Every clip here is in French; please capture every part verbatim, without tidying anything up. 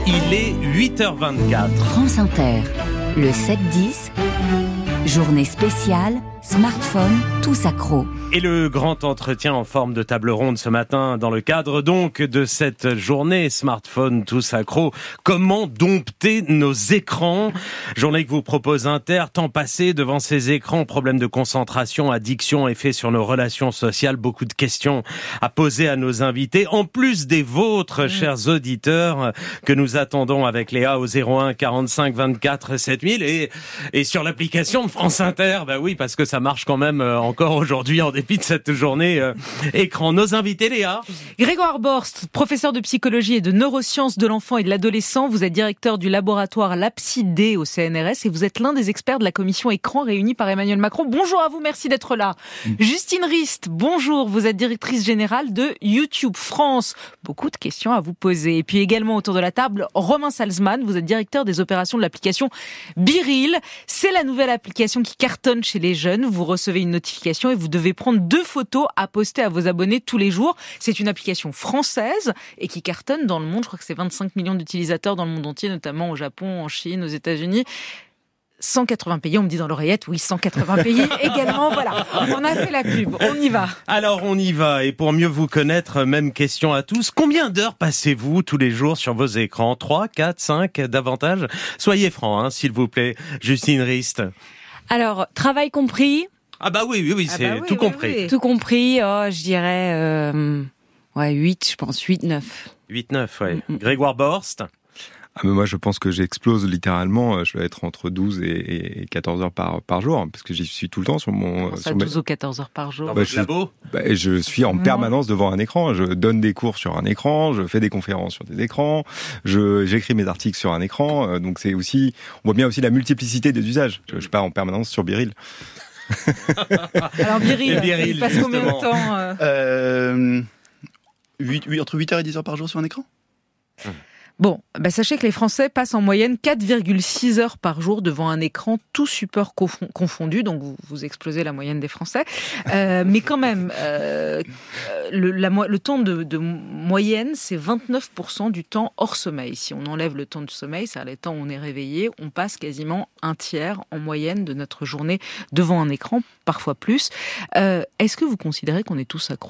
Il est huit heures vingt-quatre. France Inter, le sept dix, journée spéciale, smartphone, tous accros. Et le grand entretien en forme de table ronde ce matin, dans le cadre donc de cette journée smartphone tous accros. Comment dompter nos écrans ? Journée que vous propose Inter, temps passé devant ces écrans, problèmes de concentration, addiction, effet sur nos relations sociales, beaucoup de questions à poser à nos invités, en plus des vôtres, mmh. chers auditeurs, que nous attendons avec Léa au zéro un quarante-cinq vingt-quatre sept mille et, et sur l'application de France Inter, bah oui, parce que ça marche quand même encore aujourd'hui en dépit de cette journée euh, écran. Nos invités, Léa. Grégoire Borst, professeur de psychologie et de neurosciences de l'enfant et de l'adolescent. Vous êtes directeur du laboratoire Lapsidé au C N R S et vous êtes l'un des experts de la commission écran réunie par Emmanuel Macron. Bonjour à vous, merci d'être là. Mmh. Justine Rist, bonjour. Vous êtes directrice générale de YouTube France. Beaucoup de questions à vous poser. Et puis également autour de la table, Romain Salzman. Vous êtes directeur des opérations de l'application Biril. C'est la nouvelle application qui cartonne chez les jeunes. Vous recevez une notification et vous devez prendre deux photos à poster à vos abonnés tous les jours. C'est une application française et qui cartonne dans le monde. Je crois que c'est vingt-cinq millions d'utilisateurs dans le monde entier, notamment au Japon, en Chine, aux États-Unis. cent quatre-vingts pays, on me dit dans l'oreillette, oui, cent quatre-vingts pays également, voilà. On a fait la pub, on y va. Alors, on y va. Et pour mieux vous connaître, même question à tous. Combien d'heures passez-vous tous les jours sur vos écrans ? trois, quatre, cinq, davantage ? Soyez francs, hein, s'il vous plaît. Justine Rist. Alors, travail compris. Ah bah oui, oui, oui, ah c'est bah oui, tout oui, compris. Oui. Tout compris, oh, je dirais euh, ouais, huit, je pense, huit, neuf. huit, neuf, ouais. Mm-hmm. Grégoire Borst. Ah mais moi je pense que j'explose littéralement, je vais être entre douze et quatorze heures par, par jour, parce que j'y suis tout le temps sur mon... Ça, sur douze mes... ou quatorze heures par jour. Dans bah, votre je, labo bah, je suis en non. permanence devant un écran, je donne des cours sur un écran, je fais des conférences sur des écrans, je, j'écris mes articles sur un écran, donc c'est aussi, on voit bien aussi la multiplicité des usages. Je, je pars en permanence sur Biril. Alors Biril, Biril, il passe justement. combien de temps euh... Euh, huit, huit, entre huit heures et dix heures par jour sur un écran. Hum. Bon, bah sachez que les Français passent en moyenne quatre virgule six heures par jour devant un écran, tout support confondu, donc vous, vous explosez la moyenne des Français. Euh, mais quand même, euh, le, la, le temps de, de moyenne, c'est vingt-neuf pour cent du temps hors sommeil. Si on enlève le temps de sommeil, c'est-à-dire les temps où on est réveillé, on passe quasiment un tiers en moyenne de notre journée devant un écran, parfois plus. Euh, est-ce que vous considérez qu'on est tous accros ?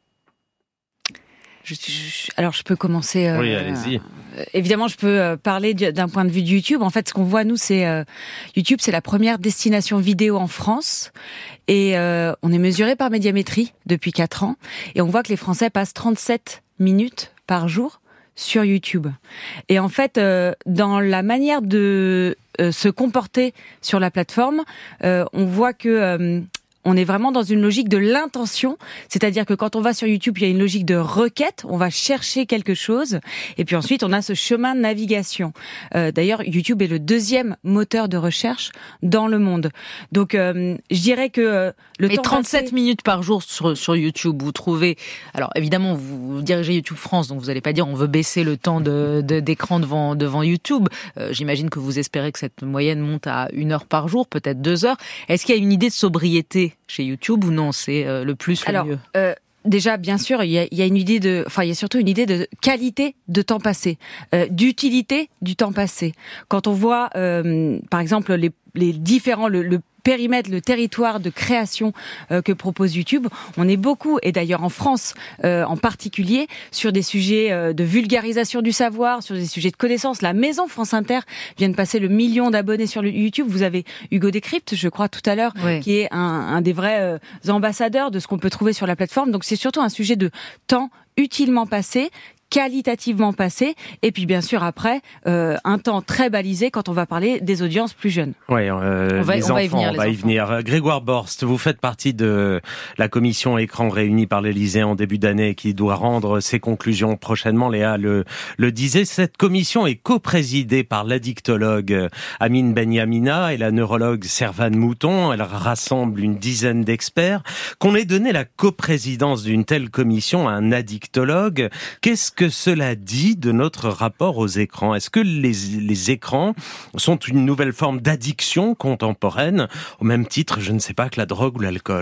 Je, je, alors je peux commencer. Euh, oui, allez-y. Euh, évidemment, je peux euh, parler d'un point de vue de YouTube. En fait, ce qu'on voit nous, c'est euh, YouTube, c'est la première destination vidéo en France, et euh, on est mesuré par Médiamétrie depuis quatre ans, et on voit que les Français passent trente-sept minutes par jour sur YouTube. Et en fait, euh, dans la manière de euh, se comporter sur la plateforme, euh, on voit que euh, on est vraiment dans une logique de l'intention, c'est-à-dire que quand on va sur YouTube, il y a une logique de requête, on va chercher quelque chose, et puis ensuite on a ce chemin de navigation. Euh, d'ailleurs, YouTube est le deuxième moteur de recherche dans le monde. Donc, euh, je dirais que euh, le Mais temps trente-sept passé... minutes par jour sur, sur YouTube, vous trouvez... Alors évidemment, vous dirigez YouTube France, donc vous n'allez pas dire on veut baisser le temps de, de, d'écran devant, devant YouTube. Euh, j'imagine que vous espérez que cette moyenne monte à une heure par jour, peut-être deux heures. Est-ce qu'il y a une idée de sobriété chez YouTube ou non, c'est euh, le plus, le Alors, mieux euh, déjà, bien sûr, il y a, il y a une idée de, enfin, il y a surtout une idée de qualité de temps passé, euh, d'utilité du temps passé. Quand on voit, euh, par exemple, les, les différents, le, le périmètre, le territoire de création euh, que propose YouTube, on est beaucoup, et d'ailleurs en France euh, en particulier, sur des sujets euh, de vulgarisation du savoir, sur des sujets de connaissance. La maison France Inter vient de passer le million d'abonnés sur le YouTube. Vous avez Hugo Décrypte, je crois, tout à l'heure, oui. qui est un, un des vrais euh, ambassadeurs de ce qu'on peut trouver sur la plateforme. Donc c'est surtout un sujet de temps utilement passé, qualitativement passé, et puis bien sûr après euh, un temps très balisé quand on va parler des audiences plus jeunes. Oui, euh, on va, les on enfants, va y venir. on va y venir. Grégoire Borst, vous faites partie de la commission écran réunie par l'Élysée en début d'année qui doit rendre ses conclusions prochainement. Léa le, le disait, cette commission est coprésidée par l'addictologue Amine Benyamina et la neurologue Servane Mouton. Elle rassemble une dizaine d'experts. Qu'on ait donné la coprésidence d'une telle commission à un addictologue, qu'est-ce que cela dit de notre rapport aux écrans ? Est-ce que les, les écrans sont une nouvelle forme d'addiction contemporaine, au même titre, je ne sais pas, que la drogue ou l'alcool ?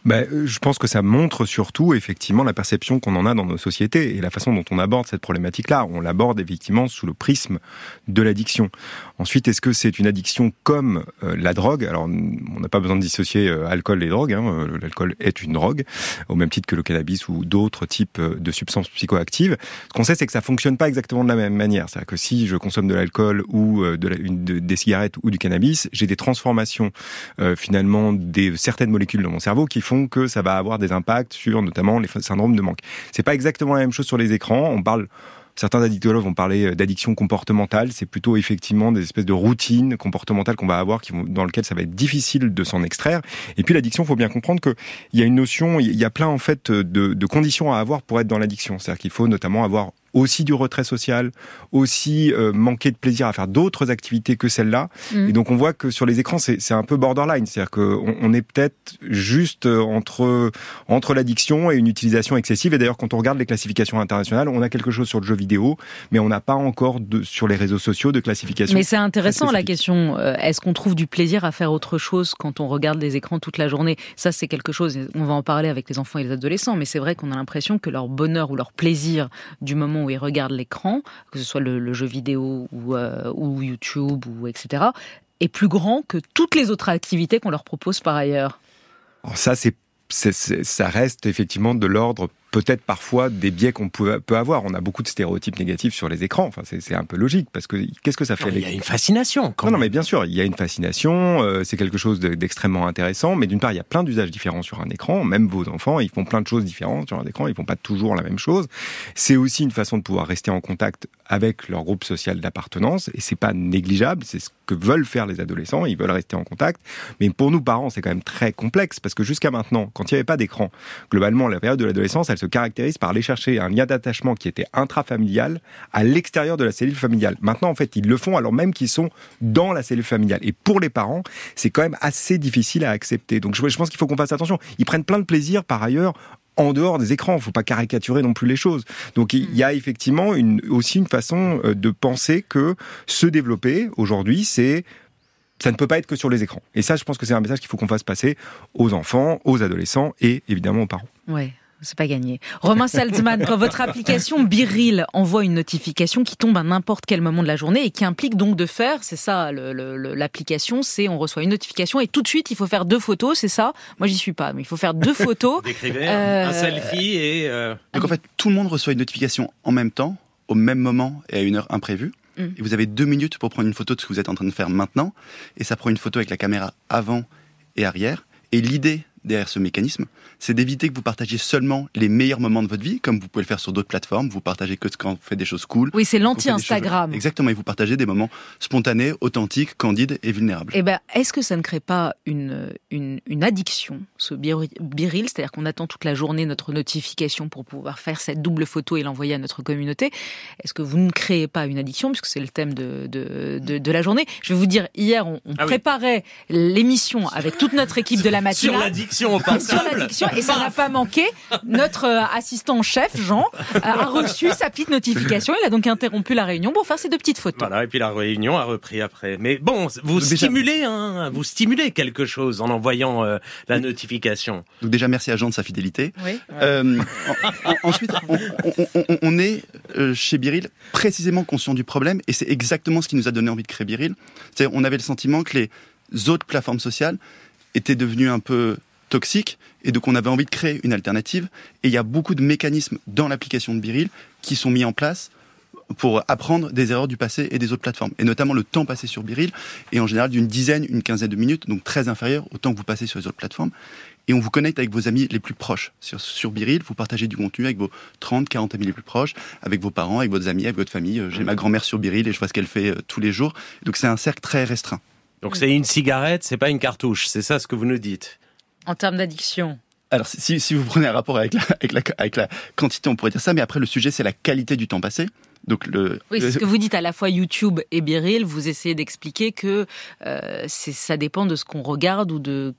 Ben, je pense que ça montre surtout effectivement la perception qu'on en a dans nos sociétés et la façon dont on aborde cette problématique-là. On l'aborde effectivement sous le prisme de l'addiction. Ensuite, est-ce que c'est une addiction comme euh, la drogue ? Alors, on n'a pas besoin de dissocier euh, alcool et drogue. Hein. L'alcool est une drogue, au même titre que le cannabis ou d'autres types de substances psychoactives. Ce qu'on sait, c'est que ça fonctionne pas exactement de la même manière. C'est-à-dire que si je consomme de l'alcool ou de la, une, de, des cigarettes ou du cannabis, j'ai des transformations euh, finalement des certaines molécules dans mon cerveau qui font que ça va avoir des impacts sur notamment les syndromes de manque. C'est pas exactement la même chose sur les écrans. On parle, certains addictologues vont parler d'addiction comportementale. C'est plutôt effectivement des espèces de routines comportementales qu'on va avoir, qui vont, dans lesquelles ça va être difficile de s'en extraire. Et puis l'addiction, il faut bien comprendre que il y a une notion, il y a plein en fait de, de conditions à avoir pour être dans l'addiction. C'est-à-dire qu'il faut notamment avoir aussi du retrait social, aussi euh, manquer de plaisir à faire d'autres activités que celles-là. Mmh. Et donc on voit que sur les écrans, c'est, c'est un peu borderline. C'est-à-dire qu'on on est peut-être juste entre, entre l'addiction et une utilisation excessive. Et d'ailleurs, quand on regarde les classifications internationales, on a quelque chose sur le jeu vidéo, mais on n'a pas encore de, sur les réseaux sociaux de classification. Mais c'est intéressant la question. Est-ce qu'on trouve du plaisir à faire autre chose quand on regarde les écrans toute la journée ? Ça, c'est quelque chose, on va en parler avec les enfants et les adolescents, mais c'est vrai qu'on a l'impression que leur bonheur ou leur plaisir du moment où ils regardent l'écran, que ce soit le, le jeu vidéo ou, euh, ou YouTube, ou et cetera, est plus grand que toutes les autres activités qu'on leur propose par ailleurs. Alors ça, c'est, c'est, c'est, ça reste effectivement de l'ordre peut-être parfois des biais qu'on peut, peut avoir. On a beaucoup de stéréotypes négatifs sur les écrans. Enfin, c'est, c'est un peu logique parce que qu'est-ce que ça fait ? Il y a une fascination. Quand non, même. non, mais bien sûr, il y a une fascination. Euh, c'est quelque chose de, d'extrêmement intéressant. Mais d'une part, il y a plein d'usages différents sur un écran. Même vos enfants, ils font plein de choses différentes sur un écran. Ils font pas toujours la même chose. C'est aussi une façon de pouvoir rester en contact avec leur groupe social d'appartenance. Et c'est pas négligeable. C'est ce que veulent faire les adolescents. Ils veulent rester en contact. Mais pour nous, parents, c'est quand même très complexe parce que jusqu'à maintenant, quand il n'y avait pas d'écran, globalement, la période de l'adolescence, elle se caractérise par aller chercher un lien d'attachement qui était intrafamilial à l'extérieur de la cellule familiale. Maintenant, en fait, ils le font alors même qu'ils sont dans la cellule familiale. Et pour les parents, c'est quand même assez difficile à accepter. Donc, je, je pense qu'il faut qu'on fasse attention. Ils prennent plein de plaisir, par ailleurs, en dehors des écrans. Il ne faut pas caricaturer non plus les choses. Donc, il y a effectivement une, aussi une façon de penser que se développer, aujourd'hui, c'est ça ne peut pas être que sur les écrans. Et ça, je pense que c'est un message qu'il faut qu'on fasse passer aux enfants, aux adolescents et évidemment aux parents. Ouais. C'est pas gagné. Romain Salzman, quand votre application BeReal envoie une notification qui tombe à n'importe quel moment de la journée et qui implique donc de faire, c'est ça le, le, l'application, c'est on reçoit une notification et tout de suite il faut faire deux photos, c'est ça ? Moi j'y suis pas, mais il faut faire deux photos. Décrivez euh... un selfie et... Euh... Donc en fait, tout le monde reçoit une notification en même temps, au même moment et à une heure imprévue. Mm. Et vous avez deux minutes pour prendre une photo de ce que vous êtes en train de faire maintenant. Et ça prend une photo avec la caméra avant et arrière. Et l'idée derrière ce mécanisme, c'est d'éviter que vous partagiez seulement les meilleurs moments de votre vie, comme vous pouvez le faire sur d'autres plateformes. Vous partagez que quand vous faites des choses cool. Oui, c'est l'anti-Instagram. Choses... Exactement, et vous partagez des moments spontanés, authentiques, candides et vulnérables. Eh ben, est-ce que ça ne crée pas une, une, une addiction, ce BeReal, c'est-à-dire qu'on attend toute la journée notre notification pour pouvoir faire cette double photo et l'envoyer à notre communauté ? Est-ce que vous ne créez pas une addiction, puisque c'est le thème de, de, de, de la journée ? Je vais vous dire, hier, on, on ah préparait oui. l'émission avec toute notre équipe de la matinale. Sur l'addiction au portable. Sur l'addiction, et ça n'a pas manqué. Notre assistant en chef, Jean, a reçu sa petite notification. Il a donc interrompu la réunion pour faire ces deux petites photos. Voilà, et puis la réunion a repris après. Mais bon, vous donc stimulez, déjà... hein, vous stimulez quelque chose en envoyant euh, la notification. Donc déjà, merci à Jean de sa fidélité. Oui. Euh, en, en, ensuite, on, on, on, on est euh, chez BeReal précisément conscient du problème, et c'est exactement ce qui nous a donné envie de créer BeReal. C'est-à-dire, on avait le sentiment que les autres plateformes sociales étaient devenues un peu toxiques, et donc on avait envie de créer une alternative. Et il y a beaucoup de mécanismes dans l'application de BeReal qui sont mis en place pour apprendre des erreurs du passé et des autres plateformes. Et notamment le temps passé sur BeReal est en général d'une dizaine, une quinzaine de minutes, donc très inférieur au temps que vous passez sur les autres plateformes. Et on vous connecte avec vos amis les plus proches. Sur, sur BeReal, vous partagez du contenu avec vos trente, quarante amis les plus proches, avec vos parents, avec vos amis, avec votre famille. J'ai ma grand-mère sur BeReal et je vois ce qu'elle fait euh, tous les jours. Donc c'est un cercle très restreint. Donc c'est une cigarette, c'est pas une cartouche, c'est ça ce que vous nous dites ? En termes d'addiction. Alors, si, si vous prenez un rapport avec la, avec, la, avec la quantité, on pourrait dire ça, mais après, le sujet, c'est la qualité du temps passé. Donc le, oui, c'est ce que vous dites à la fois YouTube et BeReal, vous essayez d'expliquer que euh, c'est, ça dépend de ce qu'on regarde ou de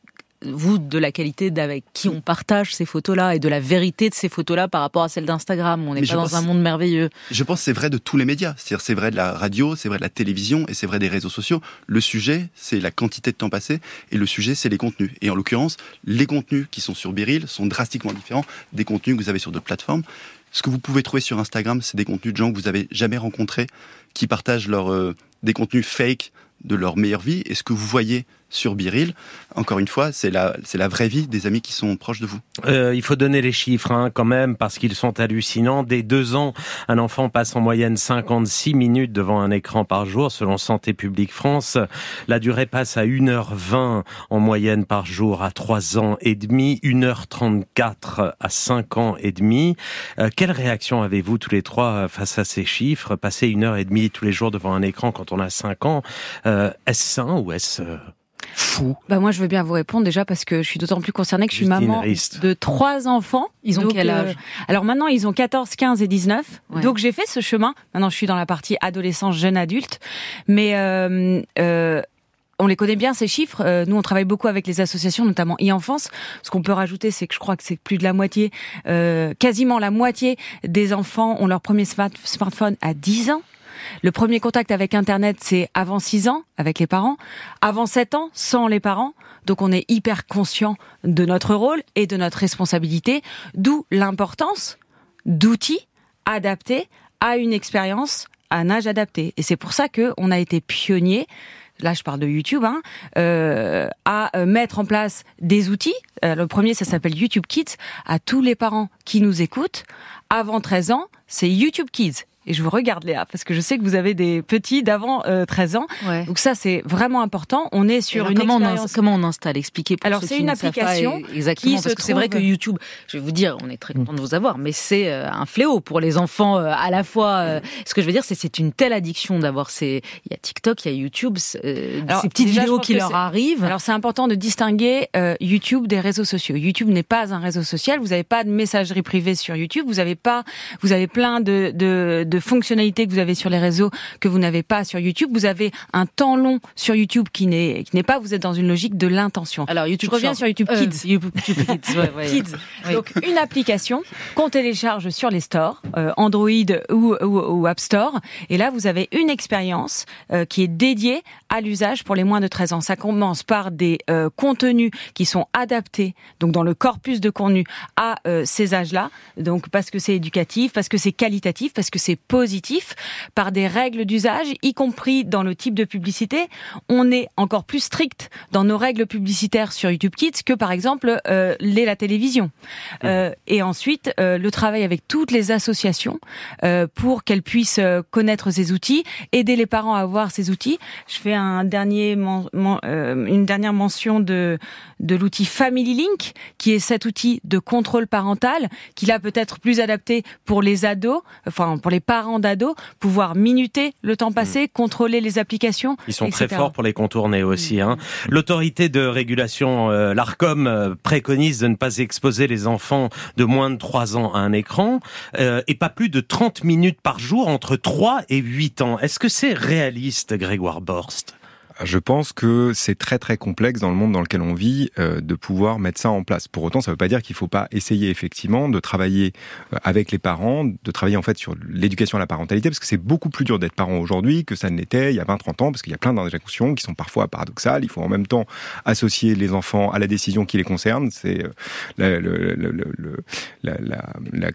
vous, de la qualité d'avec qui on partage ces photos-là et de la vérité de ces photos-là par rapport à celles d'Instagram. On n'est pas dans pense, un monde merveilleux. Je pense que c'est vrai de tous les médias. C'est-à-dire, c'est vrai de la radio, c'est vrai de la télévision et c'est vrai des réseaux sociaux. Le sujet, c'est la quantité de temps passé et le sujet, c'est les contenus. Et en l'occurrence, les contenus qui sont sur BeReal sont drastiquement différents des contenus que vous avez sur d'autres plateformes. Ce que vous pouvez trouver sur Instagram, c'est des contenus de gens que vous avez jamais rencontrés, qui partagent leur, euh, des contenus fake de leur meilleure vie. Et ce que vous voyez sur BeReal, encore une fois, c'est la, c'est la vraie vie des amis qui sont proches de vous. Euh, il faut donner les chiffres hein, quand même, parce qu'ils sont hallucinants. Dès deux ans, un enfant passe en moyenne cinquante-six minutes devant un écran par jour, selon Santé publique France. La durée passe à une heure vingt en moyenne par jour à trois ans et demi, une heure trente-quatre à cinq ans et demi. Euh, quelle réaction avez-vous tous les trois face à ces chiffres? Passer une heure et demie tous les jours devant un écran quand on a cinq ans, euh, est-ce sain ou est-ce... Euh... fou? Bah moi je veux bien vous répondre déjà parce que je suis d'autant plus concernée que je suis Justine maman Rist. de trois enfants. Ils ont donc, quel âge? euh, Alors maintenant ils ont quatorze, quinze et dix-neuf. Ouais. Donc j'ai fait ce chemin. Maintenant je suis dans la partie adolescence, jeune adulte. Mais euh, euh, on les connaît bien ces chiffres. Euh, nous on travaille beaucoup avec les associations, notamment e-enfance. Ce qu'on peut rajouter, c'est que je crois que c'est plus de la moitié, euh, quasiment la moitié des enfants ont leur premier smart- smartphone à dix ans. Le premier contact avec Internet, c'est avant six ans, avec les parents. Avant sept ans, sans les parents. Donc on est hyper conscient de notre rôle et de notre responsabilité. D'où l'importance d'outils adaptés à une expérience, à un âge adapté. Et c'est pour ça qu'on a été pionniers, là je parle de YouTube, hein, euh, à mettre en place des outils. Euh, le premier, ça s'appelle YouTube Kids. À tous les parents qui nous écoutent, avant treize ans, c'est YouTube Kids. Et je vous regarde Léa, parce que je sais que vous avez des petits d'avant euh, treize ans. Ouais. Donc ça, c'est vraiment important. On est sur alors, une comment expérience... On comment on installe? Expliquez pour alors, ceux c'est qui une ne application savent pas exactement, qui parce que trouve... c'est vrai que YouTube, je vais vous dire, on est très content de vous avoir, mais c'est un fléau pour les enfants euh, à la fois. Euh, ce que je veux dire, c'est c'est une telle addiction d'avoir ces... Il y a TikTok, il y a YouTube, euh, alors, ces petites déjà, vidéos qui leur arrivent. Alors c'est important de distinguer euh, YouTube des réseaux sociaux. YouTube n'est pas un réseau social. Vous n'avez pas de messagerie privée sur YouTube. Vous avez pas, vous avez plein de, de, de fonctionnalités que vous avez sur les réseaux que vous n'avez pas sur YouTube. Vous avez un temps long sur YouTube qui n'est qui n'est pas. Vous êtes dans une logique de l'intention. Alors YouTube, je reviens genre, sur YouTube euh, Kids. YouTube Kids, ouais, ouais. Kids. Oui. Donc une application qu'on télécharge sur les stores, euh, Android ou, ou, ou App Store. Et là, vous avez une expérience euh, qui est dédiée à l'usage pour les moins de treize ans. Ça commence par des euh, contenus qui sont adaptés, donc dans le corpus de contenu à euh, ces âges-là. Donc parce que c'est éducatif, parce que c'est qualitatif, parce que c'est positif. Par des règles d'usage, y compris dans le type de publicité. On est encore plus strict dans nos règles publicitaires sur YouTube Kids que par exemple euh, l'est la télévision. Mmh. Euh, et ensuite, euh, le travail avec toutes les associations euh, pour qu'elles puissent euh, connaître ces outils, aider les parents à avoir ces outils. Je fais un dernier men- men- euh, une dernière mention de de l'outil Family Link, qui est cet outil de contrôle parental, qui là peut être plus adapté pour les ados, enfin pour les parents d'ados, pouvoir minuter le temps passé, mmh. contrôler les applications. Ils sont et cetera. Très forts pour les contourner aussi. Hein. L'autorité de régulation, euh, l'ARCOM, euh, préconise de ne pas exposer les enfants de moins de trois ans à un écran euh, et pas plus de trente minutes par jour entre trois et huit ans. Est-ce que c'est réaliste, Grégoire Borst ? Je pense que c'est très très complexe dans le monde dans lequel on vit euh, de pouvoir mettre ça en place. Pour autant, ça ne veut pas dire qu'il ne faut pas essayer effectivement de travailler euh, avec les parents, de travailler en fait sur l'éducation à la parentalité, parce que c'est beaucoup plus dur d'être parent aujourd'hui que ça ne l'était il y a vingt trente ans, parce qu'il y a plein d'injonctions qui sont parfois paradoxales. Il faut en même temps associer les enfants à la décision qui les concerne. C'est euh, le, le, le, le, la, la, la,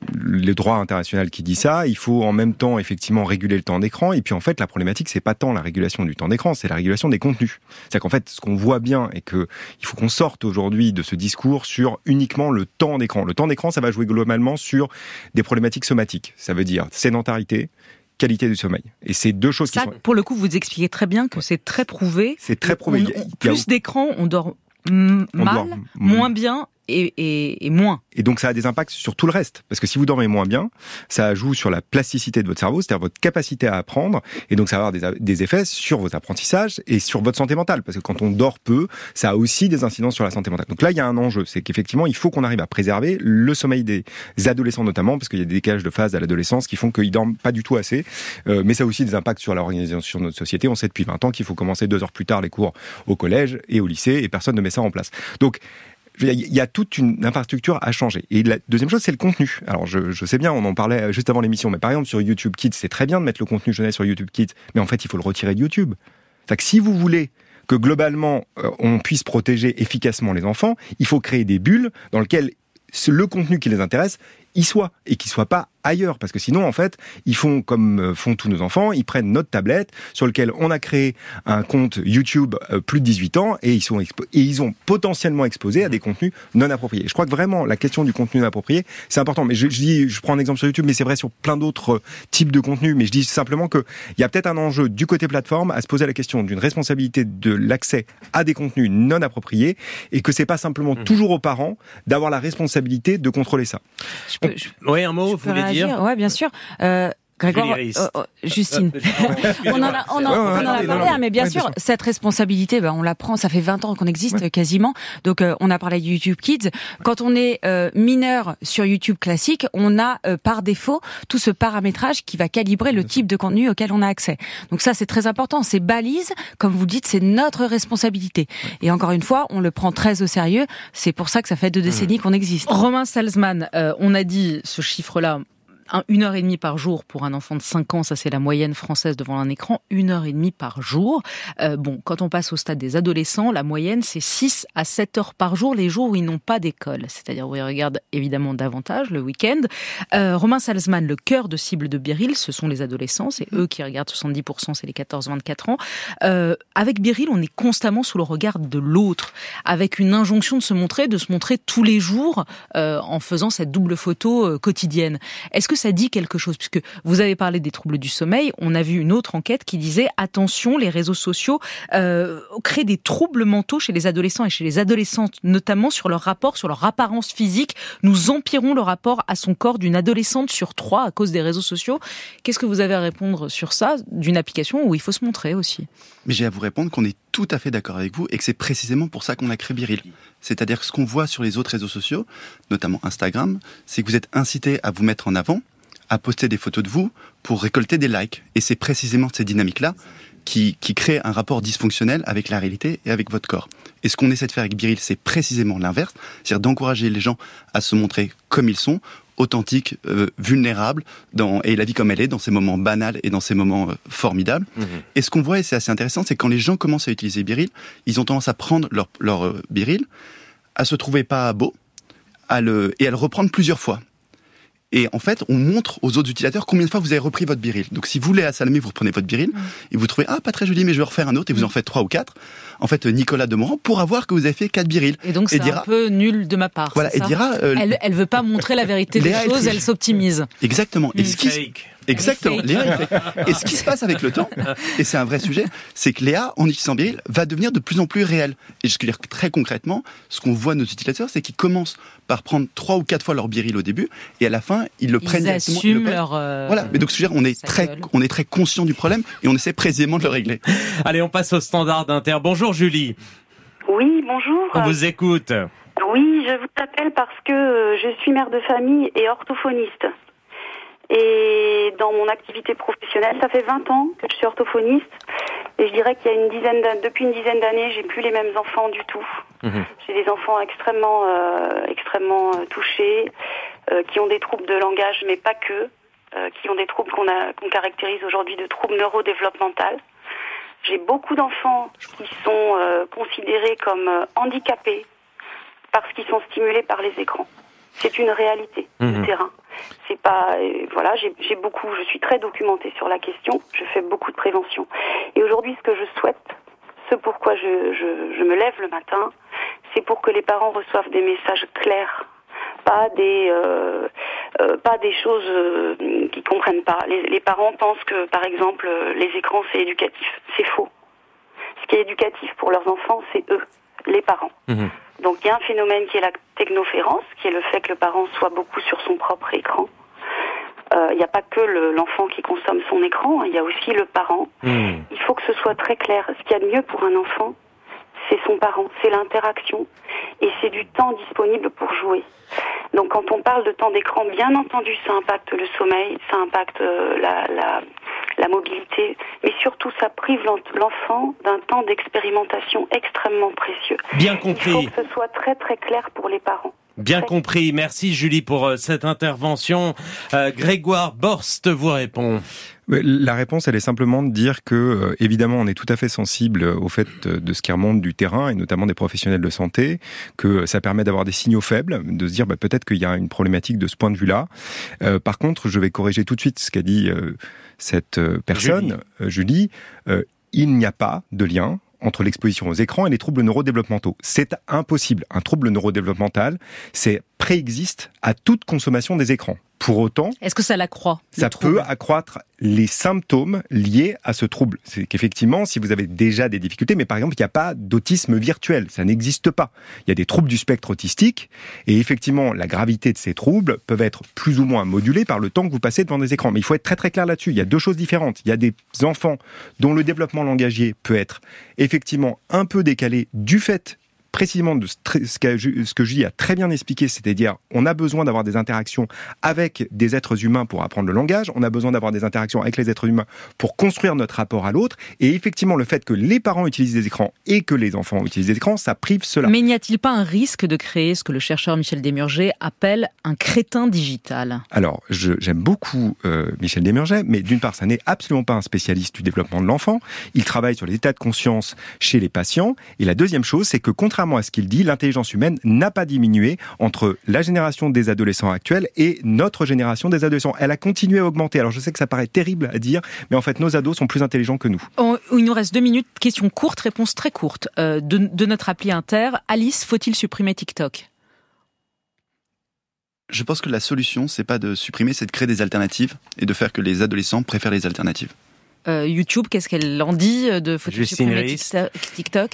le droit international qui dit ça. Il faut en même temps effectivement réguler le temps d'écran. Et puis en fait, la problématique, c'est pas tant la régulation du temps d'écran, c'est la régulation des contenus. C'est-à-dire qu'en fait, ce qu'on voit bien est que il faut qu'on sorte aujourd'hui de ce discours sur uniquement le temps d'écran. Le temps d'écran, ça va jouer globalement sur des problématiques somatiques. Ça veut dire sédentarité, qualité du sommeil. Et c'est deux choses ça, qui sont... Pour le coup, vous expliquez très bien que c'est très prouvé. C'est très prouvé. On, on, plus d'écran, on dort m- on mal, dort... moins bien et, et, et moins. Et donc ça a des impacts sur tout le reste. Parce que si vous dormez moins bien, ça joue sur la plasticité de votre cerveau, c'est-à-dire votre capacité à apprendre. Et donc ça va avoir des, des effets sur vos apprentissages et sur votre santé mentale. Parce que quand on dort peu, ça a aussi des incidences sur la santé mentale. Donc là, il y a un enjeu. C'est qu'effectivement, il faut qu'on arrive à préserver le sommeil des adolescents notamment, parce qu'il y a des décalages de phase à l'adolescence qui font qu'ils dorment pas du tout assez. Euh, mais ça a aussi des impacts sur l'organisation de notre société. On sait depuis vingt ans qu'il faut commencer deux heures plus tard les cours au collège et au lycée et personne ne met ça en place. Donc, il y a toute une infrastructure à changer. Et la deuxième chose, c'est le contenu. Alors, je, je sais bien, on en parlait juste avant l'émission, mais par exemple, sur YouTube Kids, c'est très bien de mettre le contenu jeunesse sur YouTube Kids, mais en fait, il faut le retirer de YouTube. C'est-à-dire que si vous voulez que globalement, euh, on puisse protéger efficacement les enfants, il faut créer des bulles dans lesquelles le contenu qui les intéresse y soit, et qu'il soit pas ailleurs, parce que sinon, en fait, ils font comme font tous nos enfants, ils prennent notre tablette sur lequel on a créé un compte YouTube euh, plus de dix-huit ans, et ils sont expo- et ils ont potentiellement exposé à des contenus non appropriés. Je crois que vraiment, la question du contenu non approprié, c'est important. Mais je, je dis, je prends un exemple sur YouTube, mais c'est vrai sur plein d'autres types de contenus, mais je dis simplement que il y a peut-être un enjeu du côté plateforme à se poser la question d'une responsabilité de l'accès à des contenus non appropriés, et que c'est pas simplement mmh. toujours aux parents d'avoir la responsabilité de contrôler ça. Je peux, je, oui, un mot, vous voulez réagir. dire ? Ouais, bien sûr. Euh, Grégoire, euh, euh, Justine, on en a, on en, on en a parlé, hein, mais bien sûr, cette responsabilité, ben, on la prend, ça fait vingt ans qu'on existe ouais. quasiment, donc euh, on a parlé de YouTube Kids. Quand on est euh, mineur sur YouTube classique, on a euh, par défaut tout ce paramétrage qui va calibrer le type de contenu auquel on a accès. Donc ça, c'est très important, ces balises, comme vous le dites, c'est notre responsabilité. Et encore une fois, on le prend très au sérieux, c'est pour ça que ça fait deux décennies qu'on existe. Romain Salzman, euh, on a dit ce chiffre-là, une heure et demie par jour pour un enfant de cinq ans, ça c'est la moyenne française devant un écran, une heure et demie par jour. Euh, bon, quand on passe au stade des adolescents, la moyenne c'est six à sept heures par jour les jours où ils n'ont pas d'école. C'est-à-dire où ils regardent évidemment davantage le week-end. Euh, Romain Salzman, le cœur de cible de Biril, ce sont les adolescents, c'est eux qui regardent soixante-dix pour cent, c'est les quatorze vingt-quatre ans. Euh, avec Biril, on est constamment sous le regard de l'autre, avec une injonction de se montrer, de se montrer tous les jours euh, en faisant cette double photo euh, quotidienne. Est-ce que ça dit quelque chose, puisque vous avez parlé des troubles du sommeil, on a vu une autre enquête qui disait attention, les réseaux sociaux euh, créent des troubles mentaux chez les adolescents et chez les adolescentes, notamment sur leur rapport, sur leur apparence physique. Nous empirons le rapport à son corps d'une adolescente sur trois à cause des réseaux sociaux. Qu'est-ce que vous avez à répondre sur ça, d'une application où il faut se montrer aussi ? Mais j'ai à vous répondre qu'on est tout à fait d'accord avec vous et que c'est précisément pour ça qu'on a créé Biril. C'est-à-dire que ce qu'on voit sur les autres réseaux sociaux, notamment Instagram, c'est que vous êtes incité à vous mettre en avant, à poster des photos de vous pour récolter des likes. Et c'est précisément ces dynamiques-là qui, qui créent un rapport dysfonctionnel avec la réalité et avec votre corps. Et ce qu'on essaie de faire avec Biril, c'est précisément l'inverse, c'est-à-dire d'encourager les gens à se montrer comme ils sont, authentiques, euh, vulnérables, dans, et la vie comme elle est, dans ces moments banals et dans ces moments euh, formidables. Mmh. Et ce qu'on voit, et c'est assez intéressant, c'est que quand les gens commencent à utiliser Biril, ils ont tendance à prendre leur, leur euh, Biril, à se trouver pas beau, à le, et à le reprendre plusieurs fois. Et en fait, on montre aux autres utilisateurs combien de fois vous avez repris votre Biril. Donc si vous, Léa Salamé, vous reprenez votre Biril, mmh. et vous trouvez, ah, pas très joli, mais je vais refaire un autre, et vous mmh. en faites trois ou quatre, en fait, Nicolas Demorand pourra voir que vous avez fait quatre Biril. Et donc, c'est et dira, un peu nul de ma part. Voilà, c'est et ça dira, euh, elle, elle veut pas montrer la vérité des Léa, choses, elle, elle s'optimise. Exactement. Mmh. Et ce qui, fake. Exactement. Léa, et ce qui se passe avec le temps, et c'est un vrai sujet, c'est que Léa, en utilisant Biril, va devenir de plus en plus réelle. Et je veux dire très concrètement, ce qu'on voit de nos utilisateurs, c'est qu'ils commencent par prendre trois ou quatre fois leur Biril au début, et à la fin, ils le ils prennent directement. Ils assument leur. Euh, voilà. Mais donc, je veux dire, on est très, gueule. on est très conscient du problème, et on essaie précisément de le régler. Allez, on passe au standard d'Inter. Bonjour Julie. Oui, bonjour. On vous écoute. Oui, je vous appelle parce que je suis mère de famille et orthophoniste. Et dans mon activité professionnelle, ça fait vingt ans que je suis orthophoniste. Et je dirais qu'il y a une dizaine d'années, depuis une dizaine d'années, j'ai plus les mêmes enfants du tout. Mmh. J'ai des enfants extrêmement, euh, extrêmement euh, touchés, euh, qui ont des troubles de langage, mais pas que, euh, qui ont des troubles qu'on a, qu'on caractérise aujourd'hui de troubles neurodéveloppementaux. J'ai beaucoup d'enfants qui sont euh, considérés comme euh, handicapés parce qu'ils sont stimulés par les écrans. C'est une réalité mmh. du terrain. C'est pas, euh, voilà, j'ai, j'ai beaucoup, je suis très documentée sur la question. Je fais beaucoup de prévention. Et aujourd'hui, ce que je souhaite, ce pourquoi je, je, je me lève le matin, c'est pour que les parents reçoivent des messages clairs, pas des, euh, euh, pas des choses euh, qu'ils comprennent pas. Les, les parents pensent que, par exemple, les écrans c'est éducatif. C'est faux. Ce qui est éducatif pour leurs enfants, c'est eux, les parents. Mmh. Donc il y a un phénomène qui est la technoférence, qui est le fait que le parent soit beaucoup sur son propre écran. Euh, il n'y a pas que le, l'enfant qui consomme son écran, il y a aussi le parent. Mmh. Il faut que ce soit très clair. Ce qu'il y a de mieux pour un enfant, c'est son parent, c'est l'interaction et c'est du temps disponible pour jouer. Donc quand on parle de temps d'écran, bien entendu, ça impacte le sommeil, ça impacte euh, la, la, la mobilité, mais surtout ça prive l'enfant d'un temps d'expérimentation extrêmement précieux. Bien compris. Il faut que ce soit très très clair pour les parents. Bien compris. Merci Julie pour euh, cette intervention. Euh, Grégoire Borst vous répond. La réponse, elle est simplement de dire que, euh, évidemment, on est tout à fait sensible au fait de ce qui remonte du terrain, et notamment des professionnels de santé, que ça permet d'avoir des signaux faibles, de se dire bah, peut-être qu'il y a une problématique de ce point de vue-là. Euh, par contre, je vais corriger tout de suite ce qu'a dit euh, cette personne, Julie. Euh, Julie euh, il n'y a pas de lien entre l'exposition aux écrans et les troubles neurodéveloppementaux. C'est impossible. Un trouble neurodéveloppemental, c'est préexiste à toute consommation des écrans. Pour autant, est-ce que ça l'accroît ? Ça peut accroître les symptômes liés à ce trouble. C'est qu'effectivement, si vous avez déjà des difficultés, mais par exemple, il n'y a pas d'autisme virtuel, ça n'existe pas. Il y a des troubles du spectre autistique, et effectivement, la gravité de ces troubles peuvent être plus ou moins modulés par le temps que vous passez devant des écrans. Mais il faut être très très clair là-dessus. Il y a deux choses différentes. Il y a des enfants dont le développement langagier peut être effectivement un peu décalé du fait précisément de ce que Julie a très bien expliqué, c'est-à-dire on a besoin d'avoir des interactions avec des êtres humains pour apprendre le langage, on a besoin d'avoir des interactions avec les êtres humains pour construire notre rapport à l'autre, et effectivement le fait que les parents utilisent des écrans et que les enfants utilisent des écrans, ça prive cela. Mais n'y a-t-il pas un risque de créer ce que le chercheur Michel Desmurger appelle un crétin digital ? Alors, je, j'aime beaucoup euh, Michel Desmurger, mais d'une part, ça n'est absolument pas un spécialiste du développement de l'enfant, il travaille sur les états de conscience chez les patients, et la deuxième chose, c'est que contrairement à ce qu'il dit, l'intelligence humaine n'a pas diminué entre la génération des adolescents actuels et notre génération des adolescents. Elle a continué à augmenter. Alors je sais que ça paraît terrible à dire, mais en fait nos ados sont plus intelligents que nous. On, il nous reste deux minutes. Question courte, réponse très courte. Euh, de, de notre appli Inter, Alice, faut-il supprimer TikTok ? Je pense que la solution, c'est pas de supprimer, c'est de créer des alternatives et de faire que les adolescents préfèrent les alternatives. Euh, YouTube, qu'est-ce qu'elle en dit de faut-il supprimer TikTok ?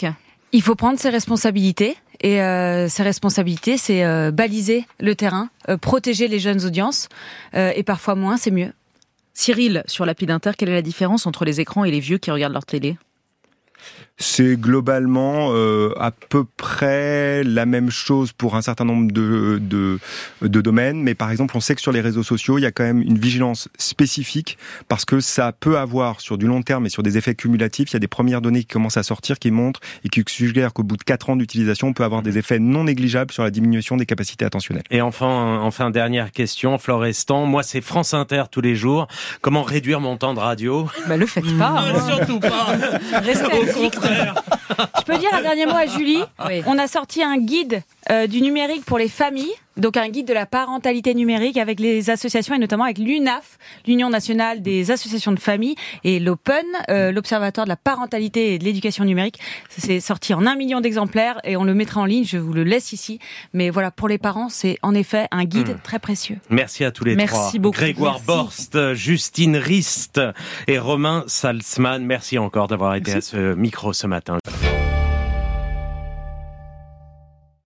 Il faut prendre ses responsabilités, et euh, ses responsabilités, c'est euh, baliser le terrain, euh, protéger les jeunes audiences, euh, et parfois moins, c'est mieux. Cyril, sur l'appli d'Inter, quelle est la différence entre les écrans et les vieux qui regardent leur télé ? C'est globalement euh, à peu près la même chose pour un certain nombre de, de, de domaines, mais par exemple on sait que sur les réseaux sociaux il y a quand même une vigilance spécifique parce que ça peut avoir sur du long terme et sur des effets cumulatifs, il y a des premières données qui commencent à sortir qui montrent et qui suggèrent qu'au bout de quatre ans d'utilisation on peut avoir des effets non négligeables sur la diminution des capacités attentionnelles. Et enfin, enfin dernière question, Florestan, moi c'est France Inter tous les jours, comment réduire mon temps de radio ? Bah le faites pas hein. Non, surtout pas. Restez au contraire. Je peux dire un dernier mot à Julie. Oui. On a sorti un guide euh, du numérique pour les familles, donc un guide de la parentalité numérique avec les associations et notamment avec l'U N A F, l'Union nationale des associations de familles, et l'Open, euh, l'Observatoire de la parentalité et de l'éducation numérique. C'est sorti en un million d'exemplaires et on le mettra en ligne, je vous le laisse ici. Mais voilà, pour les parents, c'est en effet un guide mmh. très précieux. Merci à tous les merci trois. Merci beaucoup. Grégoire merci. Borst, Justine Rist et Romain Salzman. Merci encore d'avoir été merci. à ce micro ce matin.